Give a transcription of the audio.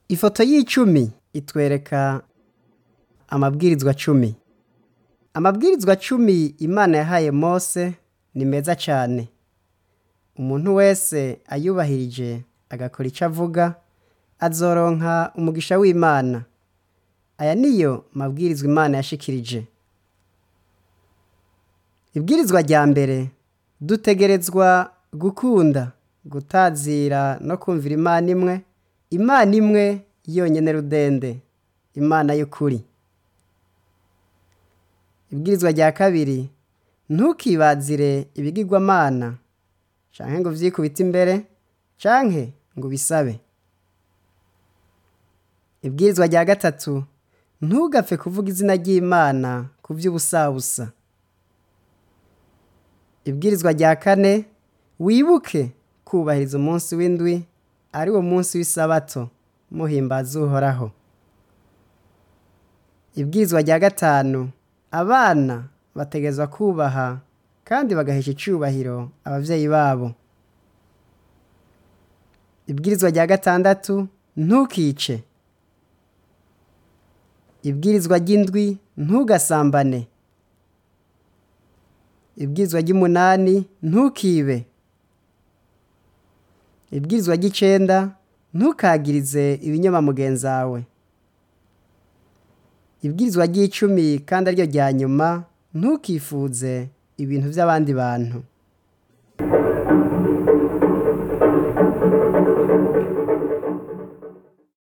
Ifoto y'icumi itwereka amabwirizwa 10. Amabwirizwa 10 Imana yahaye Mose ni meza cane. Umuntu wese ayubahirije agakora ico avuga, azoronka umugisha w'Imana. Aya niyo mabwirizwa Imana yashikirije. Ibwirizwa rya mbere, dutegerezwa gukunda, gutazira no kumvira Imana imwe yonyene rudende, Imana y'ukuri. Ibwirizwa rya kabiri, ntukibazire ibigirwamana, canke ngo uvyikubite imbere, canke ngo ubisabe. Ibwirizwa rya gatatu, ntugapfe kuvuga izina ry'Imana ku vy'ubusabusa. Ibwirizwa rya kane, wibuke kwubahiriza umunsi w'indwi, ari wo munsi w'isabato, muhimbaza Uhoraho. Ibwirizwa rya gatanu, abana bategerezwa kubaha kandi bagahesha icubahiro abavyeyi babo. Ibwirizwa rya gatandatu, ntukice. Ibwirizwa ry'indwi, ntugasambane. Ibwirizwa ry'umunani, ntukibe. Ibwirizwa ry'icenda, ntukagirize ibinyoma mugenzawe. Ibwirizwa ry'icumi kandi ariryo rya nyuma, ntukifuze ibintu vy'abandi bantu.